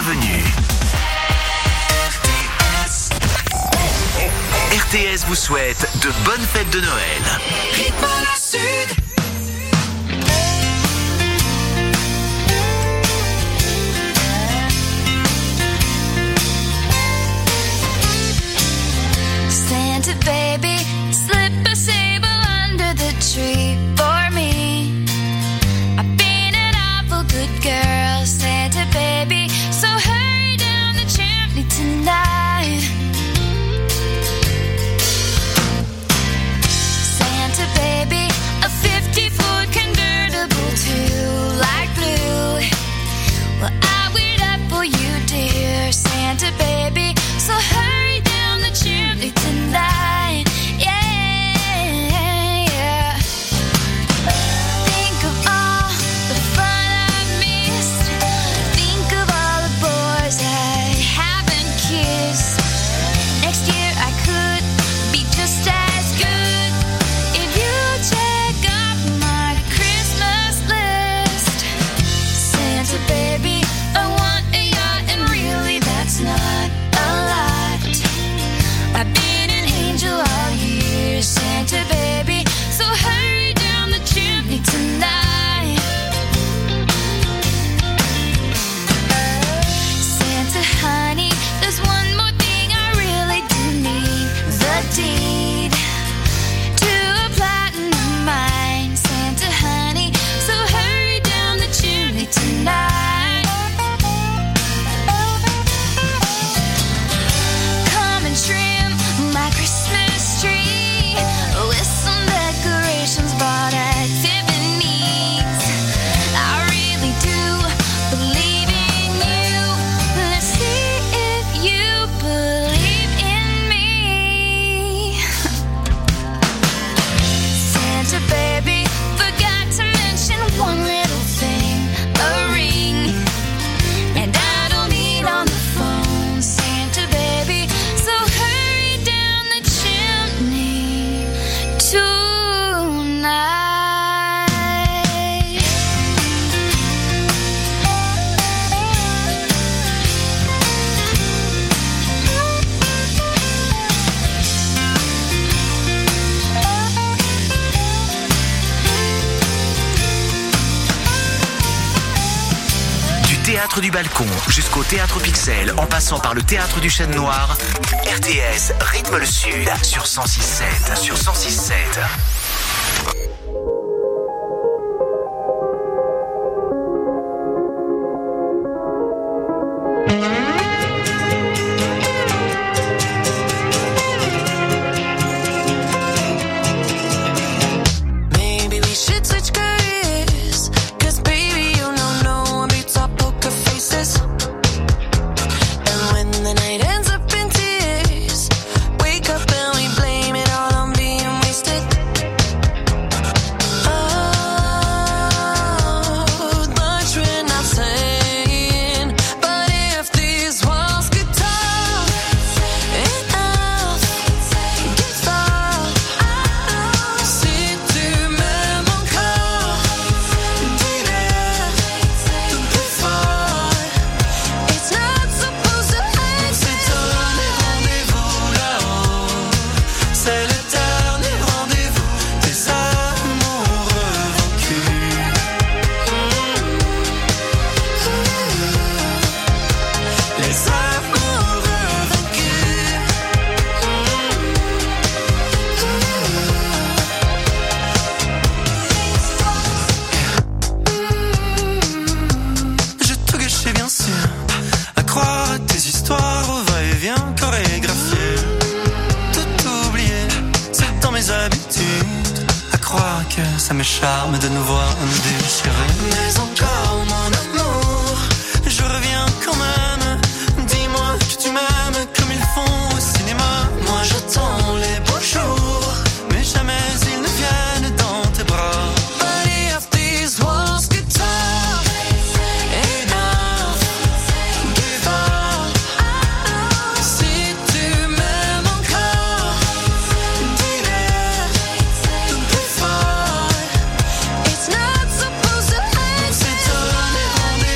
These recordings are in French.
bienvenue. RTS vous souhaite de bonnes fêtes de Noël. Rythme à la Sud. Santa baby, slip a sable under the tree for me. I've been an awful good girl, Santa baby, so hurry down the chimney tonight. Santa baby, a 50-foot convertible to light blue. Well, I wait up for you, dear Santa baby, so hurry down the chimney tonight. Yeah, yeah. Think of all the fun I've missed. Think of all the boys I haven't kissed. Next year I could be just as good if you check off my Christmas list. Santa baby, I want a yacht, and really that's not a lot. I've been an angel all year, Santa baby, so hurry down the chimney tonight. Santa honey, there's one more thing I really do need, the deed to a platinum mine, Santa honey, so hurry down the chimney tonight. Come and trim my Christmas tree with some decorations bought at Tiffany's. I really do believe in you. Let's see if you believe in me. Santa baby, forgot to mention one little thing, a ring. And I don't need on the phone, Santa baby, so hurry down the chimney tonight. Du théâtre du balcon jusqu'au théâtre Pixel, en passant par le théâtre du Chêne Noir, RTS rythme le Sud sur 106.7. Sur 106.7. Maybe we should switch careers, 'cause baby, you know no one beats our poker faces. And when the night ends up in tears, wake up and we blame it all on being wasted. Oh, much we're not saying, but if these walls could talk, enough get far. Si tu m'aimes encore, dis-le plus fort. It's not supposed to end. C'est donné rendez-vous là-haut. C'est le dernier rendez-vous des amoureux vaincus. Les amoureux vaincus. J'ai tout gâché bien sûr, à croire à tes histoires au va-et-vient chorégraphié. Tout oublié, c'est dans mes habitudes, à croire que ça me charme de nous voir nous déchirer. Mais encore mon amour, je reviens quand même. Dis-moi que tu m'aimes comme ils font au cinéma. Moi j'attends les beaux jours, mais jamais ils ne viennent dans tes bras. But if these walls could talk, enough give up. Si tu m'aimes encore, dis-le plus fort. It's not supposed to end. C'est donné rendez-vous.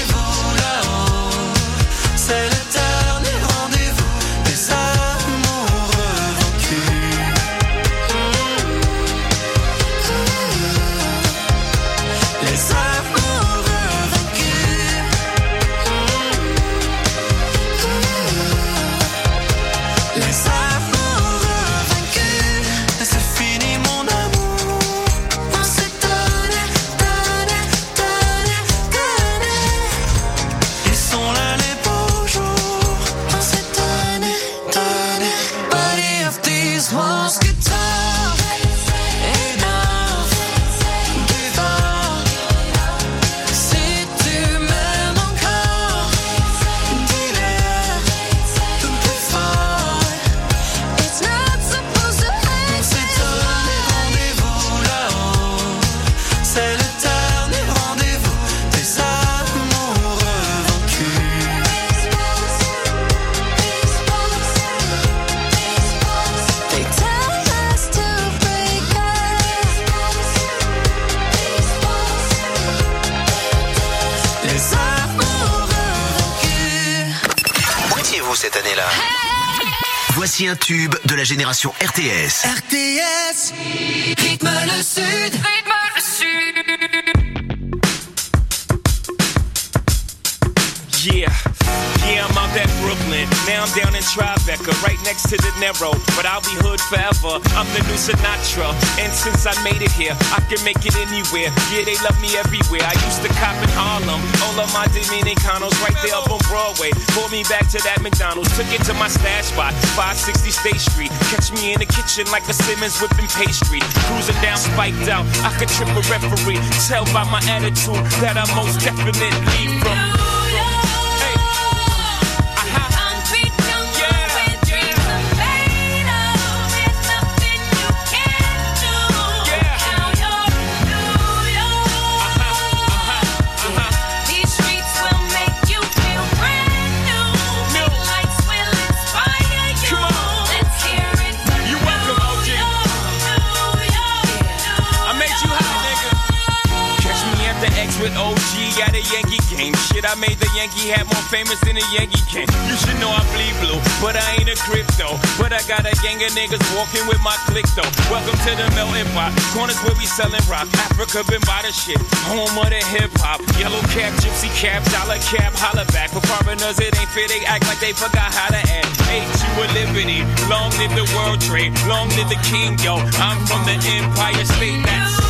Voici un tube de la génération RTS. RTS, rythme le sud. Rythme le sud. Yeah, I'm out at Brooklyn. Now I'm down in Tribeca, right next to the Narrow. But I'll be hood forever. I'm the new Sinatra. And since I made it here, I can make it anywhere. Yeah, they love me everywhere. I used to cop in Harlem. All of my Dominicanos right there up on Broadway. Pulled me back to that McDonald's. Took it to my stash spot, 560 State Street. Catch me in the kitchen like a Simmons whipping pastry. Cruising down, spiked out. I could trip a referee. Tell by my attitude that I most definitely from. With OG at a Yankee game. Shit, I made the Yankee hat more famous than a Yankee can. You should know I bleed blue, but I ain't a crypto. But I got a gang of niggas walking with my click though. Welcome to the melting pot. Corners where we selling rock. Africa been by the shit. Home of the hip hop. Yellow cap, gypsy cap, dollar cap, holla back. For foreigners, it ain't fair. They act like they forgot how to act. Age you a liberty. Long live the world trade. Long live the king, yo. I'm from the Empire State. That's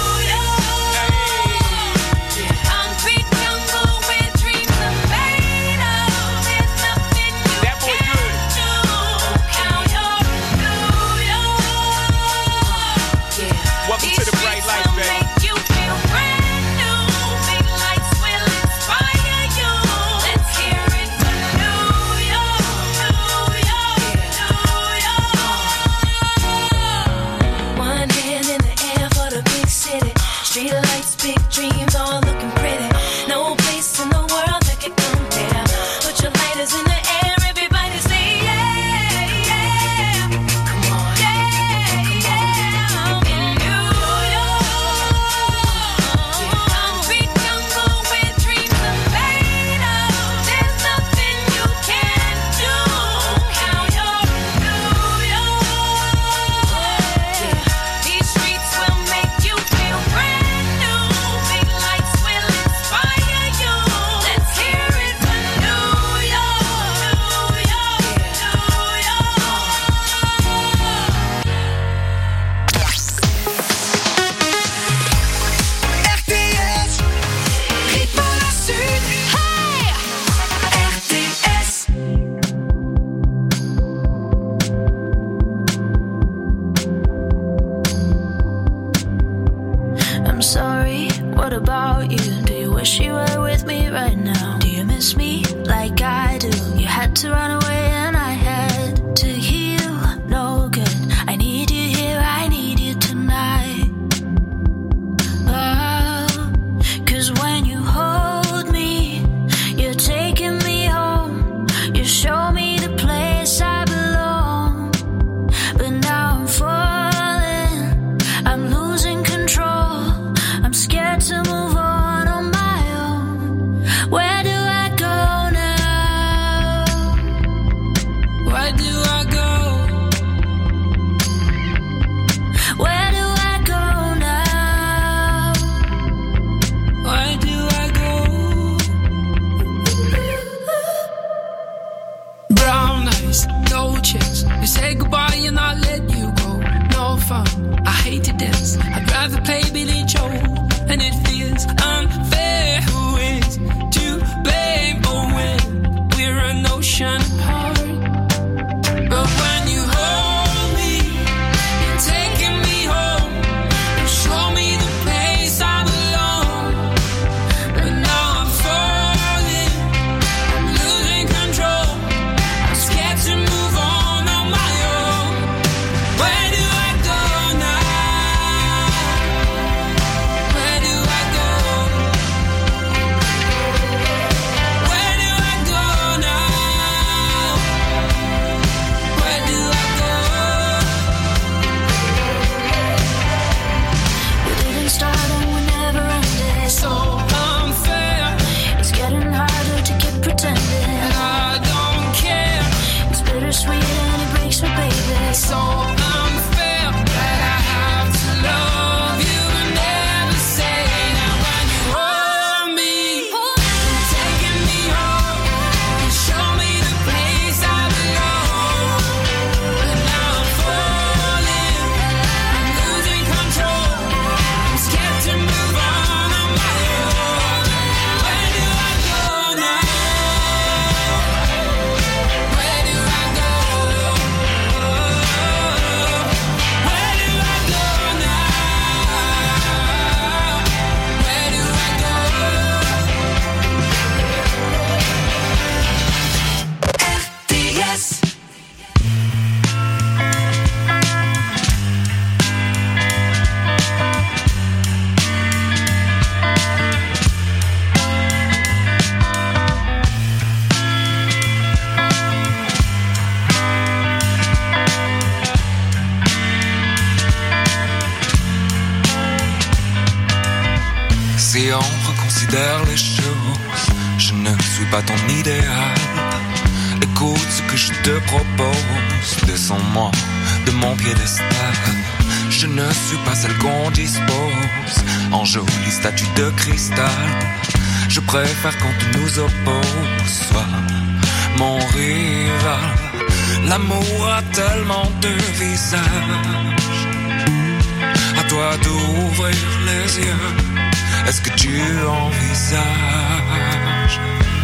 et on reconsidère les choses. Je ne suis pas ton idéal. Écoute ce que je te propose. Descends-moi de mon piédestal. Je ne suis pas celle qu'on dispose en jolie statue de cristal. Je préfère quand tu nous opposes. Sois mon rival. L'amour a tellement de visages. À toi d'ouvrir les yeux. Est-ce que tu envisages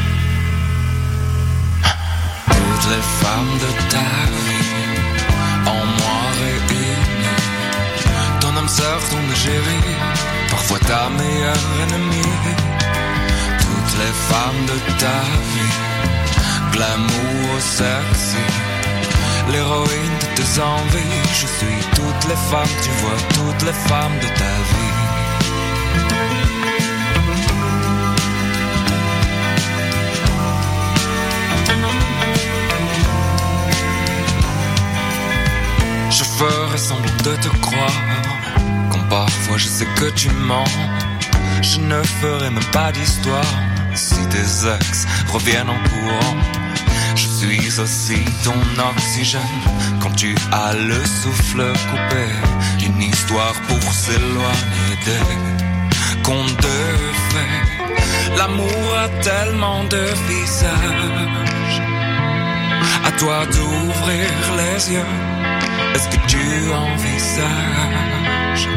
toutes les femmes de ta vie en moi réunies? Ton âme sœur, ton égérie, parfois ta meilleure ennemie. Toutes les femmes de ta vie, glamour sexy, l'héroïne de tes envies. Je suis toutes les femmes, tu vois, toutes les femmes de ta vie. Je ferai semblant de te croire, quand parfois je sais que tu mens. Je ne ferai même pas d'histoire, si tes ex reviennent en courant. Je suis aussi ton oxygène, quand tu as le souffle coupé. Une histoire pour s'éloigner des contes de fées. L'amour a tellement de visages. À toi d'ouvrir les yeux. Est-ce que tu envisages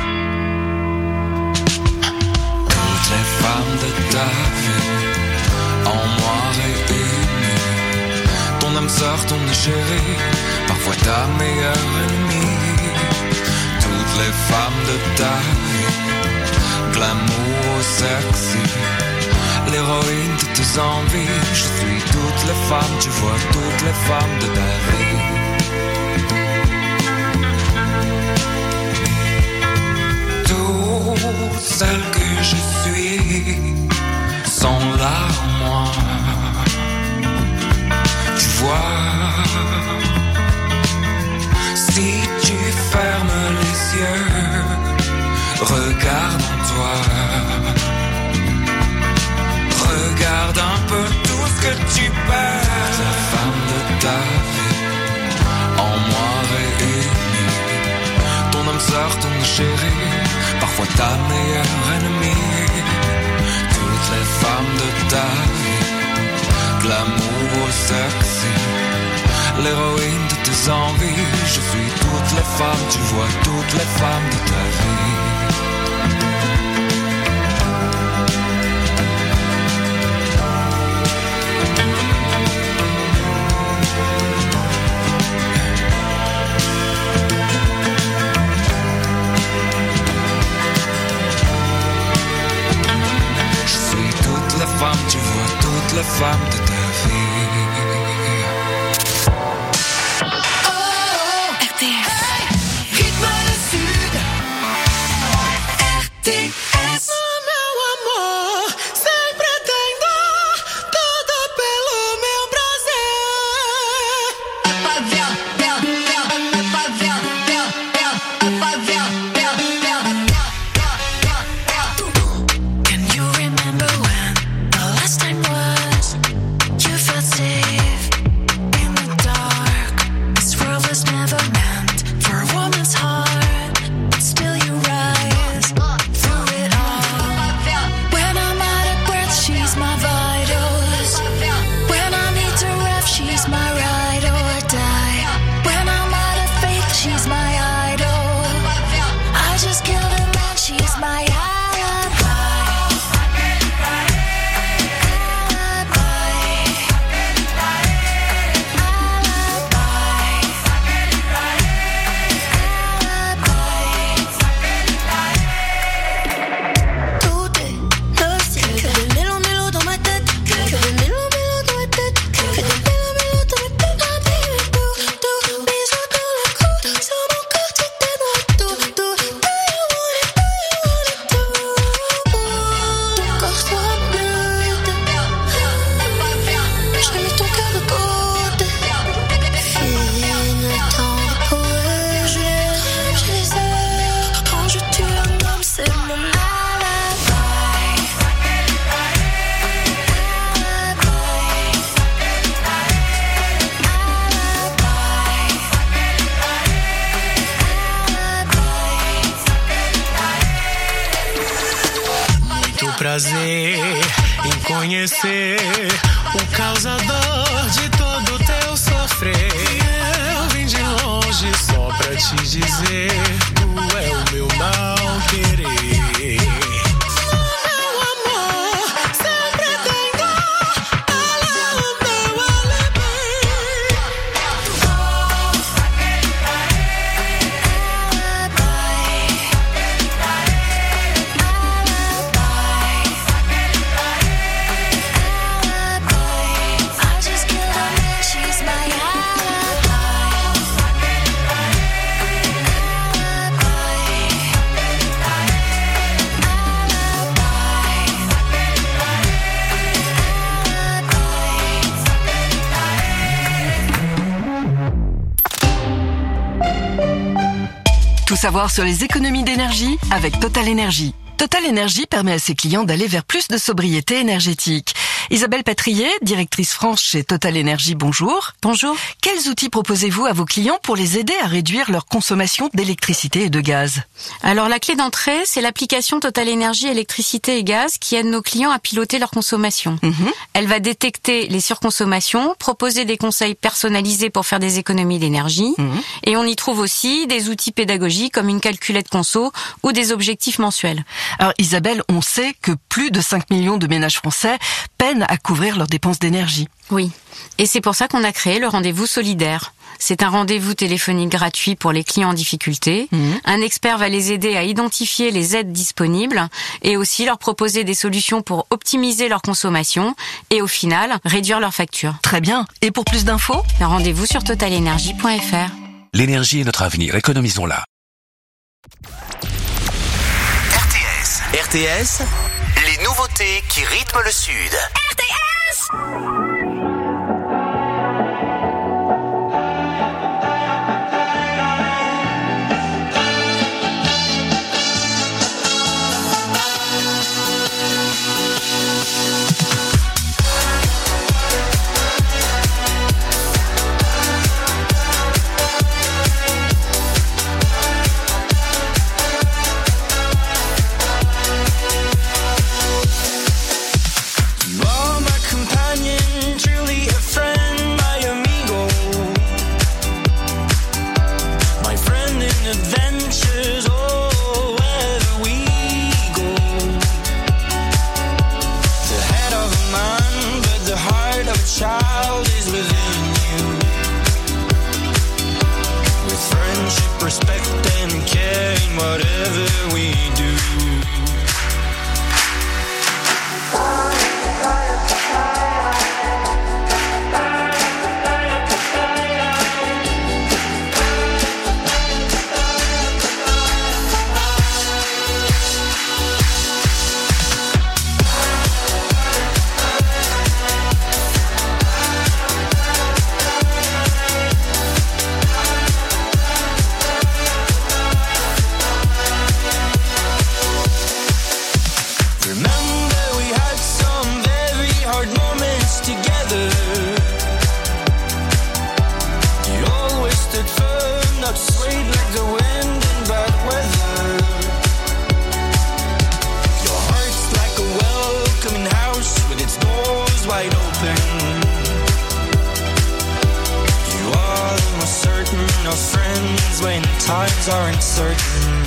toutes les femmes de ta vie en moi réunies? Ton âme sœur, ton égérie, parfois ta meilleure ennemie. Toutes les femmes de ta vie, glamour sexy, l'héroïne de tes envies. Je suis toutes les femmes, tu vois, toutes les femmes de ta vie. Celles que je suis sont là en moi. Tu vois, si tu fermes les yeux, regarde en toi. Regarde un peu tout ce que tu perds. La femme de ta vie, en moi réunie. Ton âme sœur, ton chéri, parfois ta meilleure ennemie. Toutes les femmes de ta vie, glamour sexy, l'héroïne de tes envies. Je suis toutes les femmes, tu vois, toutes les femmes de ta vie. Tu vois toutes les femmes de ta vie. Oh, RTS. Rythme le Sud. RTS. Meu amor, sempre tendo tudo pelo meu prazer. Can you remember when the last time was? prazer em conhecer o causador de todo teu sofrer. Eu vim de longe só pra te dizer, tu é o meu mal querer. Tout savoir sur les économies d'énergie avec Total Energy. Total Energy permet à ses clients d'aller vers plus de sobriété énergétique. Isabelle Patrier, directrice France chez Total Energy, bonjour. Bonjour. Quels outils proposez-vous à vos clients pour les aider à réduire leur consommation d'électricité et de gaz? Alors la clé d'entrée, c'est l'application Total Energy électricité et gaz qui aide nos clients à piloter leur consommation. Elle va détecter les surconsommations, proposer des conseils personnalisés pour faire des économies d'énergie. Et on y trouve aussi des outils pédagogiques comme une calculette conso ou des objectifs mensuels. Alors Isabelle, on sait que plus de 5 millions de ménages français peinent à couvrir leurs dépenses d'énergie. Oui, et c'est pour ça qu'on a créé le rendez-vous solidaire. C'est un rendez-vous téléphonique gratuit pour les clients en difficulté. Un expert va les aider à identifier les aides disponibles et aussi leur proposer des solutions pour optimiser leur consommation et au final, réduire leurs factures. Très bien. Et pour plus d'infos? Rendez-vous sur totalenergy.fr. L'énergie est notre avenir, économisons-la. RTS, les nouveautés qui rythment le Sud. RTS! Child is within you. With friendship, respect, and care in whatever we do. Times are uncertain.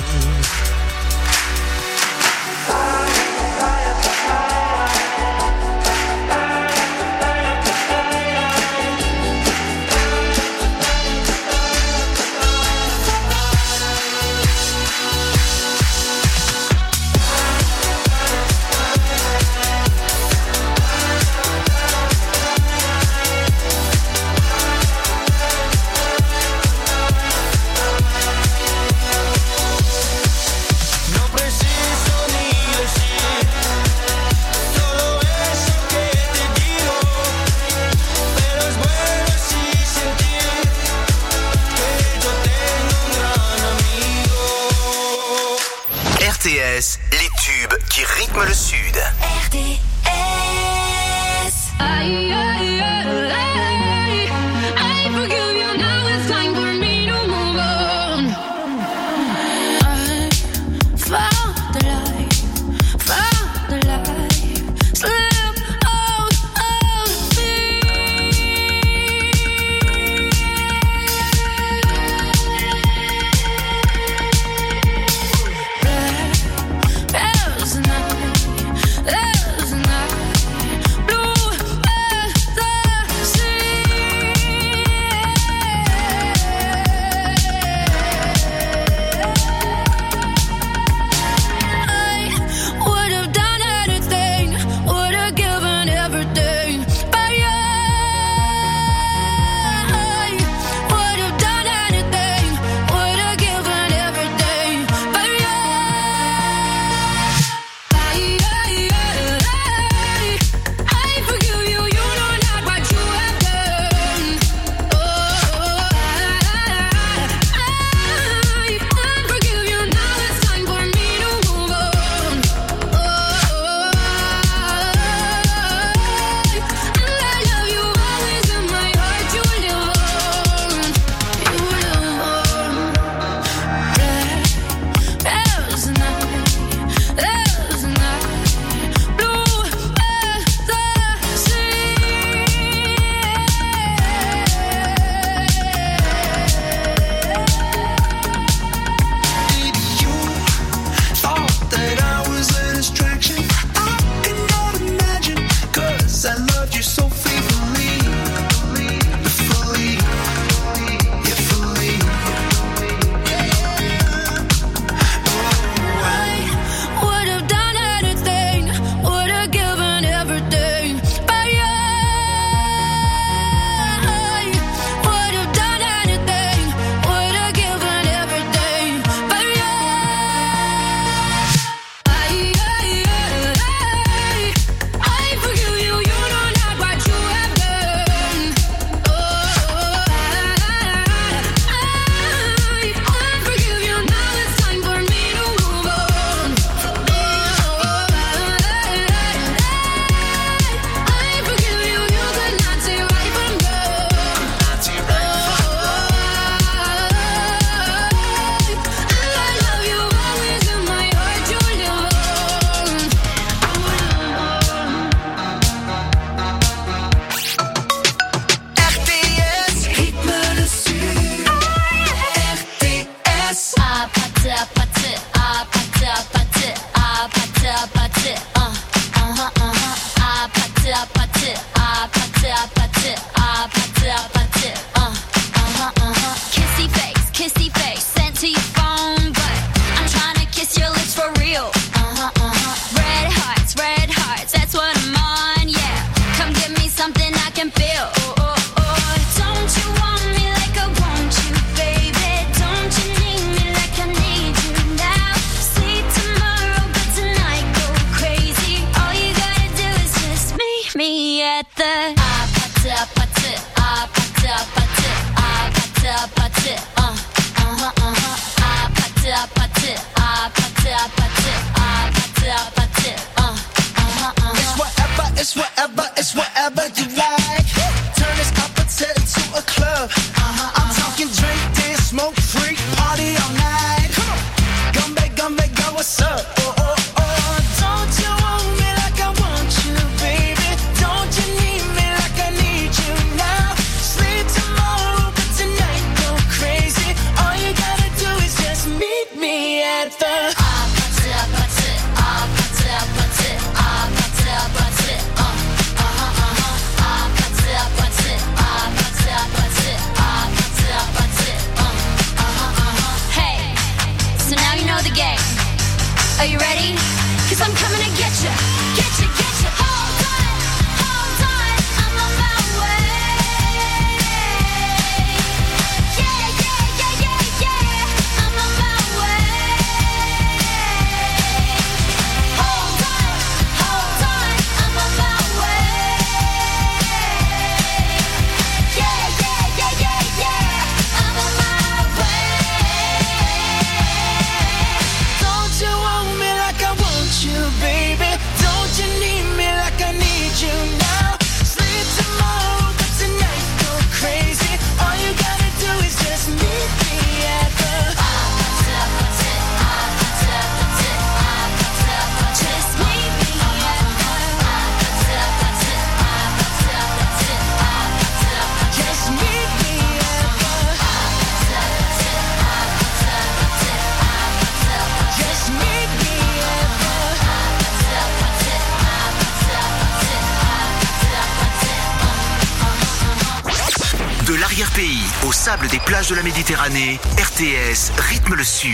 RTS, les tubes qui rythment le Sud. RTS. I forgive you, now it's time for me to move on. I found the light, at the party, party, party, party, party, party, party, party, party, It's whatever, it's whatever you like. Turn this opposite into a club. I'm talking drink, dance, smoke, freak, party all night. Come back, go, what's up? Oh, oh, oh. Don't you want me like I want you, baby? Don't you need me like I need you now? Sleep tomorrow, but tonight go crazy. All you gotta do is just meet me at the party, party, party, party, party, party. Hey, so now you know the game. Are you ready? 'Cause I'm coming to get you, get you, get you. Hold on, I'm on my way. Yeah, yeah, yeah, yeah, yeah, I'm on my way. Hold on, I'm on my way. Yeah, yeah, yeah, yeah, yeah, I'm on my way. Don't you want me like I want you, baby? Don't you need me like I need you now? Sleep tomorrow, but tonight go crazy. All you gotta do is just meet me at the Just meet me just meet me at the just meet me De l'arrière-pays au sable des plages de la Méditerranée, RTS rythme le Sud.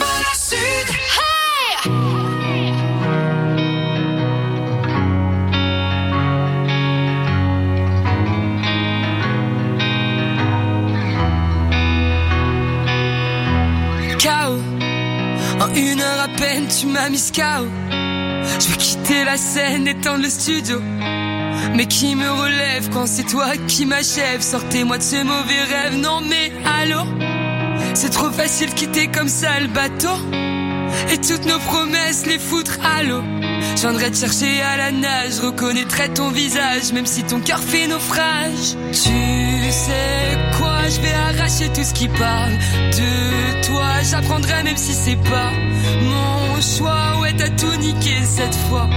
KO. En 1 heure à peine, tu m'as mis KO. Je veux quitter la scène, éteindre le studio. Mais qui me relève quand c'est toi qui m'achève? Sortez-moi de ce mauvais rêve. Non mais allô, c'est trop facile de quitter comme ça le bateau. Et toutes nos promesses les foutre à l'eau. Je viendrai te chercher à la nage, je reconnaîtrai ton visage, même si ton cœur fait naufrage. Tu sais quoi, je vais arracher tout ce qui parle de toi. J'apprendrai même si c'est pas mon choix. Ouais, t'as tout niqué cette fois.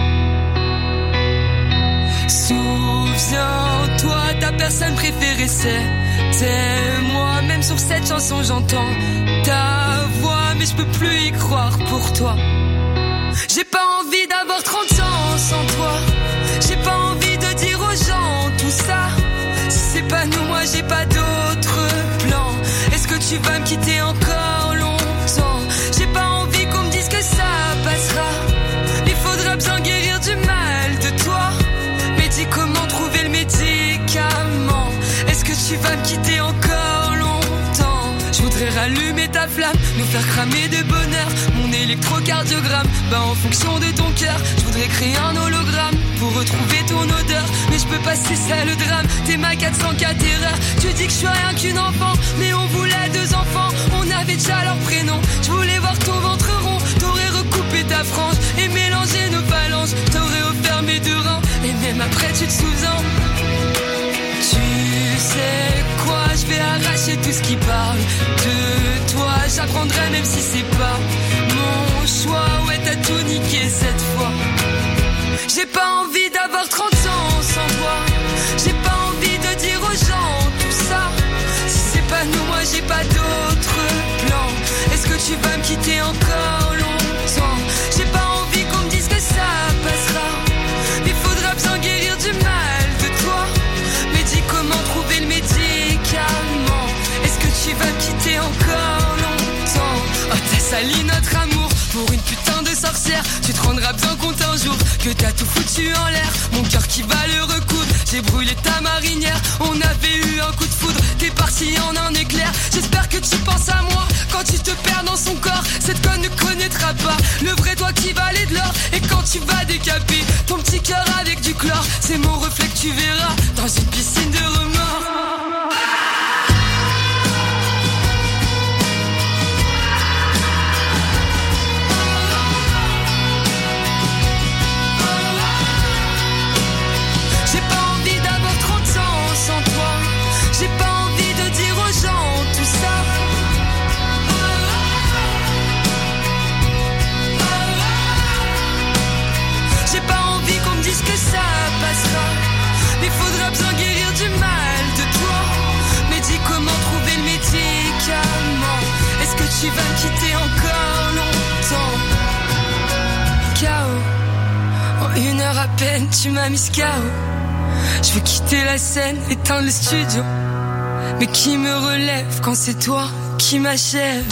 Souviens-toi, ta personne préférée c'était moi. Même sur cette chanson j'entends ta voix, mais je peux plus y croire pour toi. J'ai pas envie d'avoir 30 ans sans toi. J'ai pas envie de dire aux gens tout ça. Si c'est pas nous, moi j'ai pas d'autre plan. Est-ce que tu vas me quitter encore longtemps? J'ai pas envie qu'on me dise que ça passera. Il faudra bien guérir du mal de toi. Mais dis comment trouver le médicament. Est-ce que tu vas me quitter encore longtemps? Je voudrais rallumer ta flamme, nous faire cramer de bonheur. Mon électrocardiogramme, bah en fonction de ton cœur. Je voudrais créer un hologramme pour retrouver ton odeur. Mais je peux pas, c'est ça le drame. T'es ma 404 erreur. Tu dis que je suis rien qu'une enfant, mais on voulait 2 enfants. On avait déjà leur prénom. Je voulais voir ton ventre rond. T'aurais recoupé ta frange et mélangé nos phalanges. T'aurais offert mes 2 reins. Et même après tu te souviens. Tu sais quoi, je vais arracher tout ce qui parle de toi. J'apprendrai même si c'est pas mon choix. Ouais, t'as tout niqué cette fois. J'ai pas envie d'avoir 30 ans sans toi. J'ai pas envie de dire aux gens tout ça. Si c'est pas nous, moi j'ai pas d'autre plan. Est-ce que tu vas me quitter encore longtemps? J'ai pas envie qu'on me dise que ça passera. Il faudra bien guérir du mal de toi. Mais dis comment trouver le médicament. Est-ce que tu vas me quitter encore longtemps? Oh, t'as sali notre amour pour une putain de sorcière. Tu te rendras bien compte un jour que t'as tout foutu en l'air. Mon cœur qui va le recoudre. J'ai brûlé ta marinière. On avait eu un coup de foudre. T'es parti en un éclair. J'espère que tu penses à moi quand tu te perds dans son corps. Cette conne ne connaîtra pas le vrai toi qui valait de l'or. Et quand tu vas décaper ton petit cœur avec du chlore, C'est mon reflet que tu verras dans une piscine de remords. J'ai pas envie d'avoir 30 ans sans toi. J'ai pas envie de dire aux gens tout ça. J'ai pas envie qu'on me dise que ça passera. Mais faudra bien guérir du mal de toi. Mais dis comment trouver le médicament. Est-ce que tu vas me quitter encore longtemps? KO. En 1 heure à peine tu m'as mis KO. Je veux quitter la scène, éteindre le studio. Mais qui me relève quand c'est toi qui m'achève?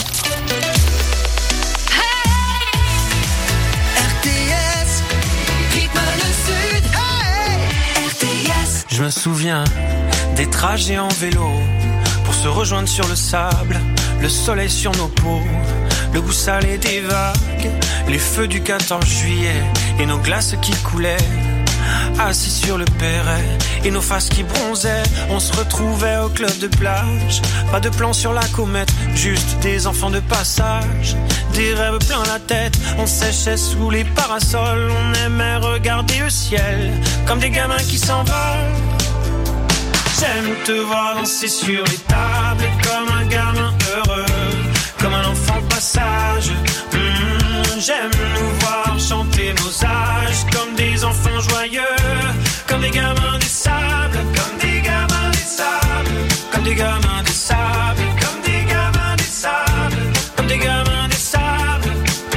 RTS, rythme le sud. RTS. Je me souviens des trajets en vélo pour se rejoindre sur le sable, le soleil sur nos peaux, le goût salé des vagues, les feux du 14 juillet et nos glaces qui coulaient. Assis sur le perret et nos faces qui bronzaient, on se retrouvait au club de plage. Pas de plan sur la comète, juste des enfants de passage. Des rêves plein la tête, on séchait sous les parasols. On aimait regarder le ciel comme des gamins qui s'envolent. J'aime te voir danser sur les tables comme un gamin heureux, comme un enfant passage. J'aime nous voir chanter nos âges comme des enfants joyeux, comme des gamins des sables, comme des gamins des sables, comme des gamins des sables, comme des gamins des sables, comme des gamins des sables.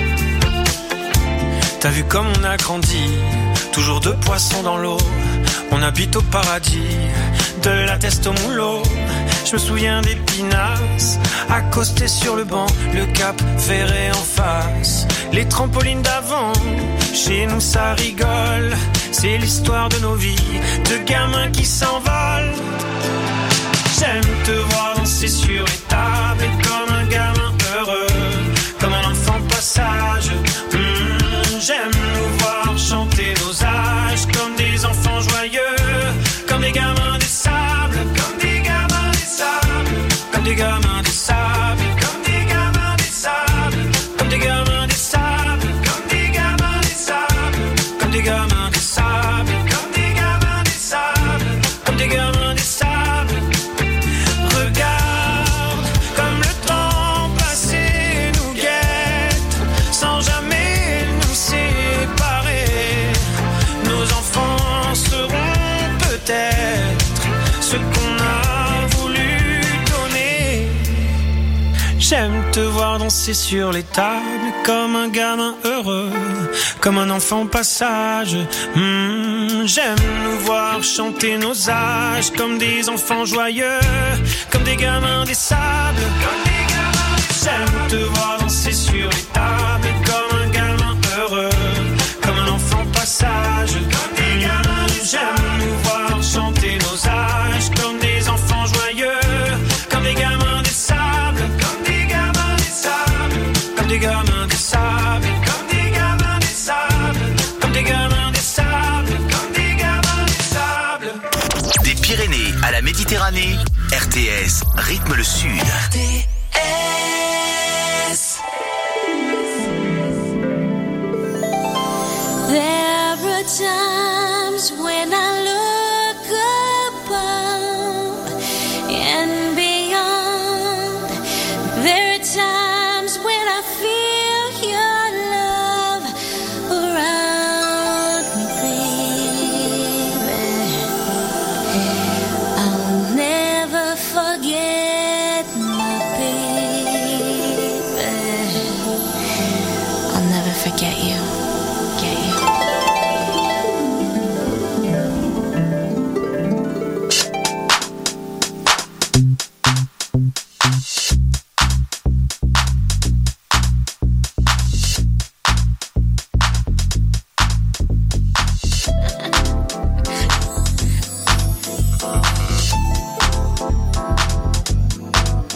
T'as vu comme on a grandi, toujours 2 poissons dans l'eau. On habite au paradis, de la teste au moulot. Je me souviens des pinasses, accostés sur le banc, le cap ferré en face, les trampolines d'avant. Chez nous ça rigole, c'est l'histoire de nos vies, de gamins qui s'envolent. J'aime te voir danser sur les tables comme un gamin heureux, comme un enfant passage. J'aime nous voir chanter nos âges comme des enfants joyeux, comme des gamins des sables, comme des gamins des sables, comme des gamins des sables, comme des gamins des sables, comme des gamins des sables, comme des gamins des sables, comme des gamins des sables, comme des gamins des sables, comme des gamins des sables. Regarde comme le temps passé nous guette sans jamais nous séparer. Nos enfants seront peut-être ce qu'on a voulu donner. J'aime te voir danser sur les tables comme un gamin heureux, comme un enfant passage. J'aime nous voir chanter nos âges comme des enfants joyeux, comme des gamins des sables, comme des gamins des sables. J'aime te voir danser sur les tables comme un gamin heureux, comme un enfant passage, comme des gamins des sables. J'aime nous voir chanter nos âges comme des enfants joyeux, comme des gamins des sables, comme des gamins des sables, comme des gamins des sables, comme des gamins des sables, comme des gamins des sables, comme des gamins des sables. Des Pyrénées à la Méditerranée, RTS rythme le sud. RTS. There are times when I look above and beyond. There are times when I feel your love around me, baby. I'll never forget my baby. I'll never forget you. Get you.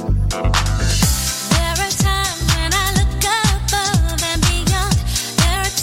There are times when I look above and beyond. There are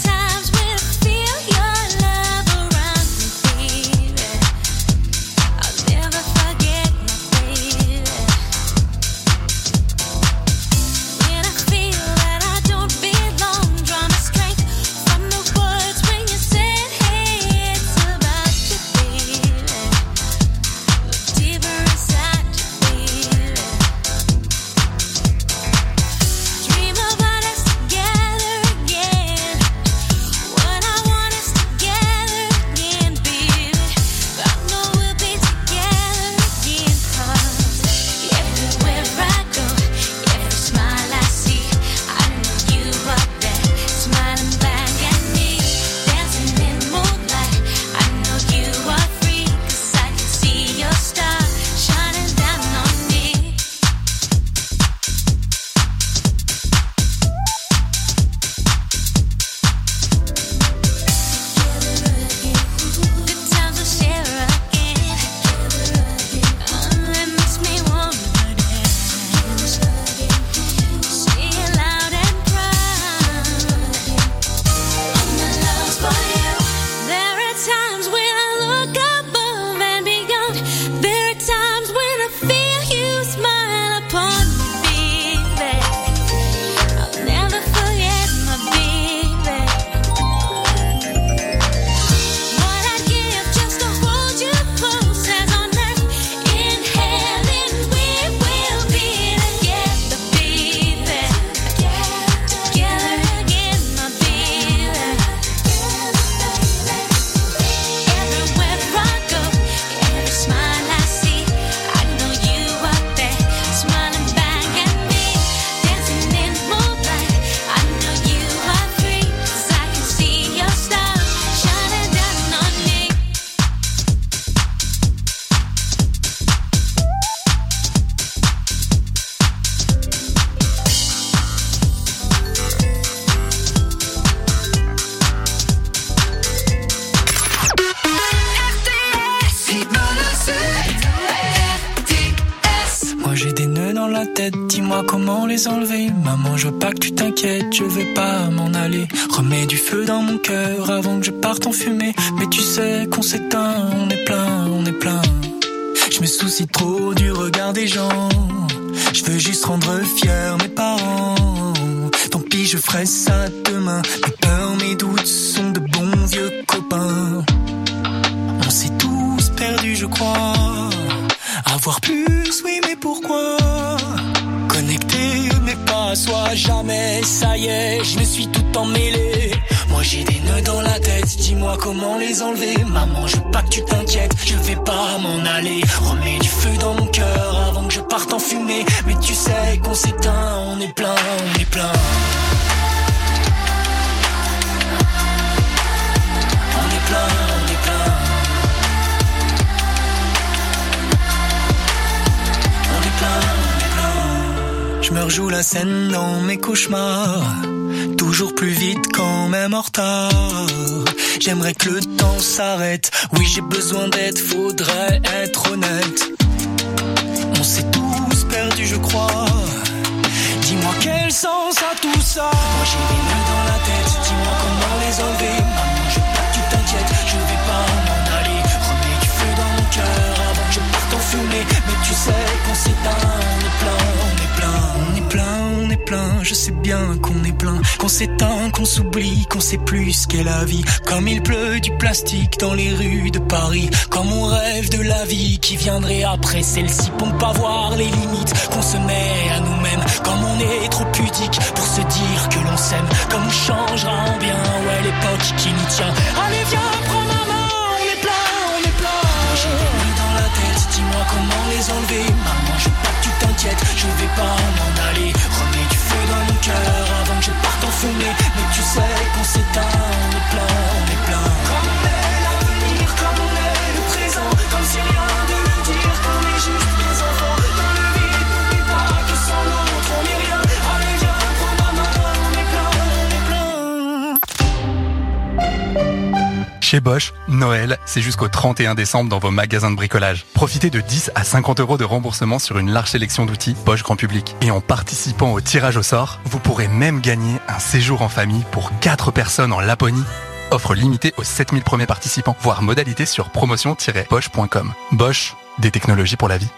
la tête, dis-moi comment les enlever. Maman, je veux pas que tu t'inquiètes, je vais pas m'en aller. Remets du feu dans mon cœur avant que je parte en fumée. Mais tu sais qu'on s'éteint, on est plein, on est plein. Je me soucie trop du regard des gens. Je veux juste rendre fiers mes parents. Tant pis, je ferai ça demain. Mes peurs, mes doutes sont de bons vieux copains. On s'est tous perdus, je crois. Avoir plus, oui, mais pourquoi? Connecté, mais pas à soi, jamais. Ça y est, je me suis tout emmêlé. Moi j'ai des nœuds dans la tête, dis-moi comment les enlever. Maman, je veux pas que tu t'inquiètes, je vais pas m'en aller. Remets du feu dans mon cœur avant que je parte en fumée. Mais tu sais qu'on s'éteint, on est plein, on est plein. On est plein, on est plein. On est plein, on est plein. Je me rejoue la scène dans mes cauchemars. Toujours plus vite quand même en retard. J'aimerais que le temps s'arrête. Oui, j'ai besoin d'aide, faudrait être honnête. On s'est tous perdus, je crois. Dis-moi quel sens a tout ça. Moi j'ai des nœuds dans la tête, dis-moi comment les enlever. Maman, je veux pas que tu t'inquiètes, je vais pas m'en aller. Remets du feu dans mon cœur avant que je parte en fumée. Mais tu sais qu'on s'éteint, on est plein, on est plein. On est plein, on est plein, je sais bien qu'on est plein. Qu'on s'éteint, qu'on s'oublie, qu'on sait plus ce qu'est la vie. Comme il pleut du plastique dans les rues de Paris. Comme on rêve de la vie qui viendrait après celle-ci. Pour ne pas voir les limites qu'on se met à nous-mêmes. Comme on est trop pudique pour se dire que l'on s'aime. Comme on changera en bien, ouais, l'époque qui nous tient. Allez viens, prends ma main, on est plein, on est plein. Moi j'ai des nœuds dans la tête, dis-moi comment les enlever. Maman, je veux pas que tu t'inquiètes, je vais pas m'en aller. Remets du feu dans mon cœur avant que je parte en fumée. Mais tu sais qu'on s'éteint, on est plein, on est plein. Comme on est l'avenir, comme on est le présent. Comme si rien de le dire, qu'on est juste des enfants. Dans le vide, n'oublie pas que sans l'autre on est rien. Allez viens, prends ma main, on est plein, on est plein. Chez Bosch, Noël, c'est jusqu'au 31 décembre dans vos magasins de bricolage. Profitez de 10 à 50 € de remboursement sur une large sélection d'outils Bosch Grand Public. Et en participant au tirage au sort, vous pourrez même gagner un séjour en famille pour 4 personnes en Laponie. Offre limitée aux 7000 premiers participants. Voir modalité sur promotion-bosch.com. Bosch, des technologies pour la vie.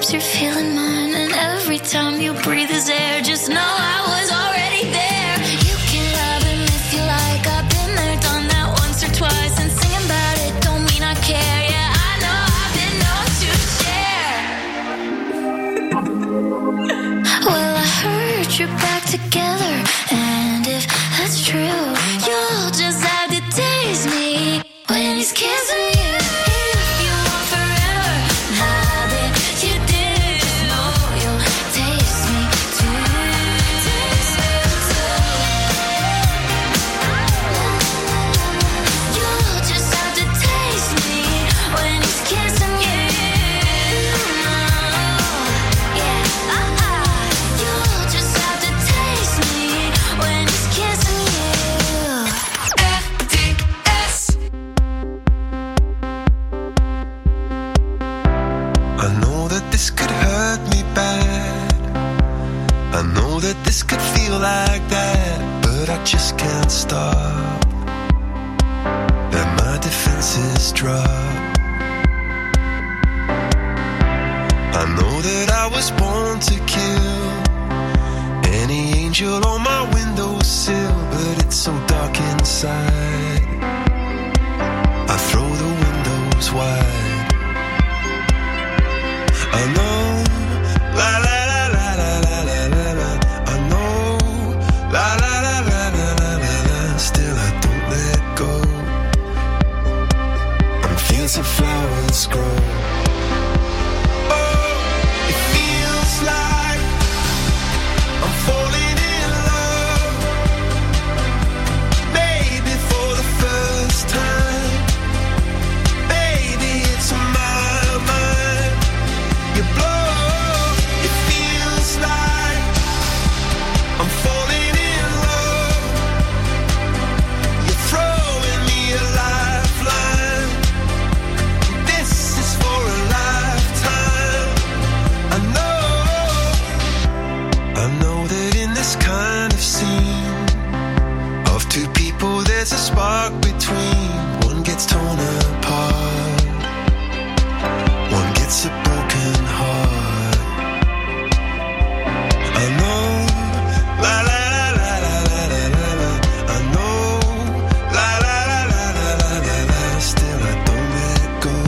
lips, you're feeling mine. And every time you breathe his air, just know I was already there. You can love him if you like. I've been there, done that once or twice. And singing about it don't mean I care. Yeah, I know I've been known to share. Well, I heard you're back together. And if that's true, you'll just have to taste me when he's kissing you. This could feel like that, but I just can't stop. And my defenses drop. I know that I was born to kill any angel on my windowsill, but it's so dark inside. I throw the windows wide. Alone, la la. Of flowers grow. Oh, it feels like I'm falling in love. Maybe for the first time. Baby, it's on my mind. You blow. It feels like I'm falling in love. You're throwing me a lifeline. Kind of scene of two people, there's a spark between. One gets torn apart, one gets a broken heart. I know, la la la la la la la la. I know, la la la la la la la. Still I don't let go,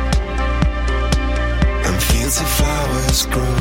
and fields of flowers grow.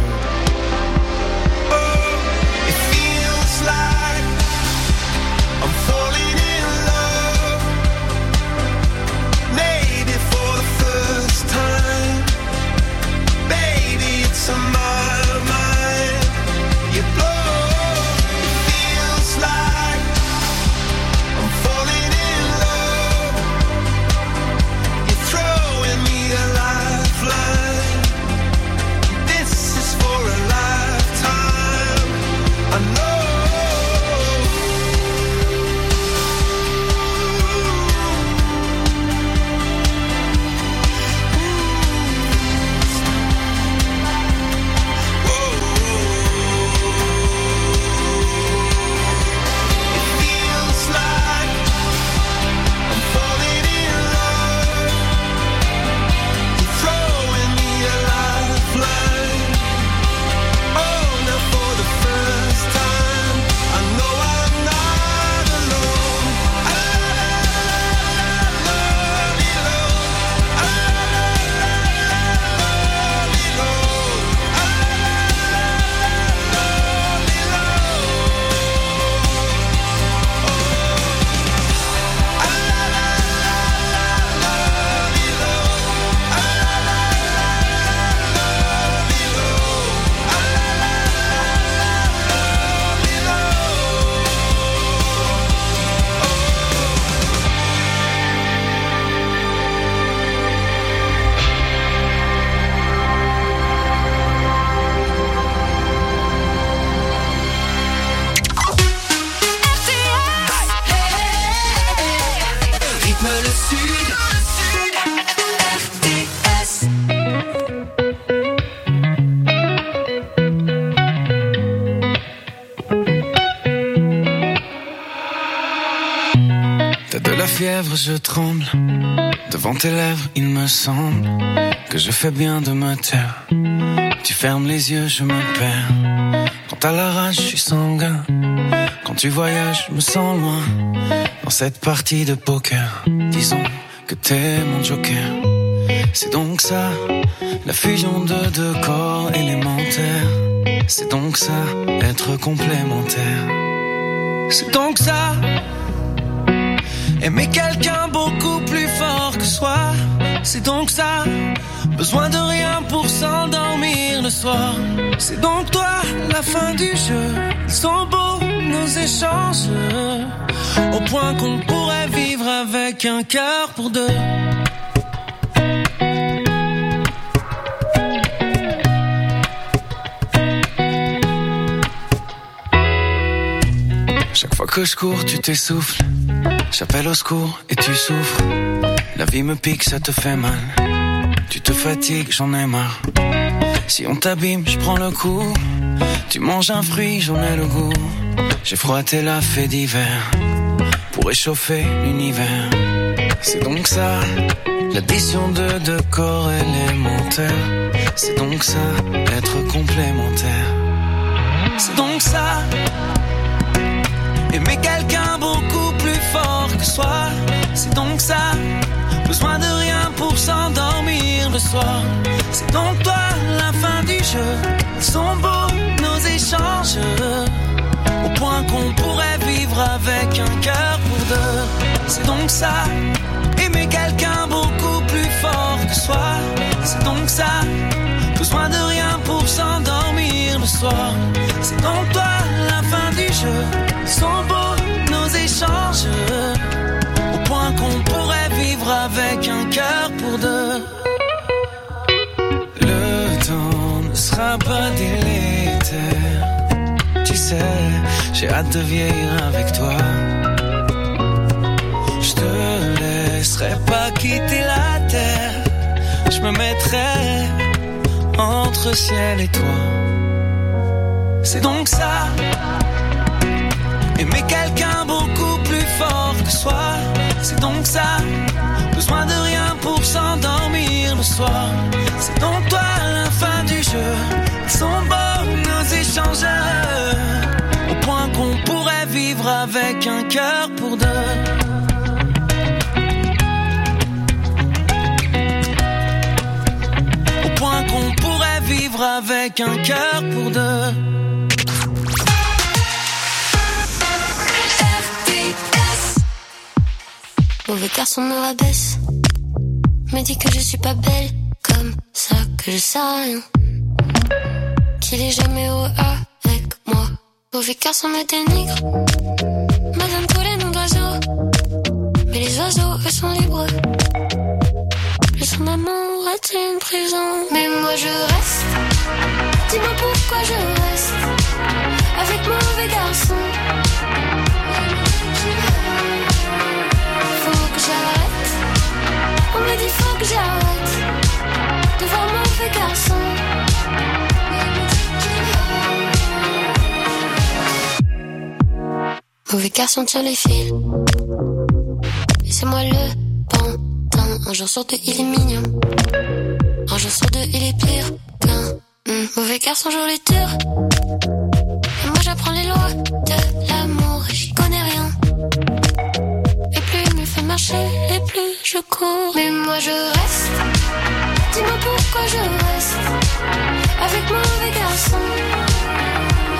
fièvre, je tremble. Devant tes lèvres, il me semble que je fais bien de me taire. Tu fermes les yeux, je me perds. Quand t'as la rage, je suis sanguin. Quand tu voyages, je me sens loin. Dans cette partie de poker, disons que t'es mon joker. C'est donc ça, la fusion de deux corps élémentaires. C'est donc ça, être complémentaire. C'est donc ça, aimer quelqu'un beaucoup plus fort que soi. C'est donc ça, besoin de rien pour s'endormir le soir. C'est donc toi, la fin du jeu. Ils sont beaux nos échanges, au point qu'on pourrait vivre avec un cœur pour deux. Chaque fois que je cours, tu t'essouffles. J'appelle au secours et tu souffres. La vie me pique, ça te fait mal. Tu te fatigues, j'en ai marre. Si on t'abîme, je prends le coup. Tu manges un fruit, j'en ai le goût. J'ai froid, t'es la fée d'hiver pour réchauffer l'univers. C'est donc ça, l'addition de deux corps élémentaires. C'est donc ça, être complémentaire. C'est donc ça, aimer quelqu'un beaucoup plus fort que soi. C'est donc ça, besoin de rien pour s'endormir le soir. C'est donc toi, la fin du jeu. Ils sont beaux nos échanges, au point qu'on pourrait vivre avec un cœur pour deux. C'est donc ça, aimer quelqu'un beaucoup plus fort que soi. C'est donc ça, besoin de rien pour s'endormir le soir. C'est donc toi, la fin du jeu. Ils sont beaux nos échanges, au point qu'on pourrait vivre avec un cœur pour deux. Le temps ne sera pas délétère. Tu sais, j'ai hâte de vieillir avec toi. Je te laisserai pas quitter la terre. Je me mettrai entre ciel et toi. C'est donc ça, aimer quelqu'un beaucoup plus fort que soi. C'est donc ça, besoin de rien pour s'endormir le soir. C'est donc toi, la fin du jeu. Ils sont beaux nos échanges, au point qu'on pourrait vivre avec un cœur pour deux. Au point qu'on pourrait vivre avec un cœur pour deux. Mauvais garçon me rabaisse, me dit que je suis pas belle, comme ça que je sais rien, qu'il est jamais heureux avec moi. Mauvais garçon me dénigre, me donne tous les noms d'oiseaux, mais les oiseaux eux sont libres. Le son d'amour est une prison, mais moi je reste. Dis-moi pourquoi je reste avec mauvais garçon. J'arrête, on me dit faut que j'arrête de voir mauvais garçon. Mauvais garçon tire les fils, et c'est moi le pantin. Un jour sur deux il est mignon, un jour sur deux il est pire qu'un mauvais garçon joue les tours. Et moi j'apprends les lois de l'amour et j'y connais rien. Marcher et plus je cours, mais moi je reste. Dis-moi pourquoi je reste avec mauvais garçon.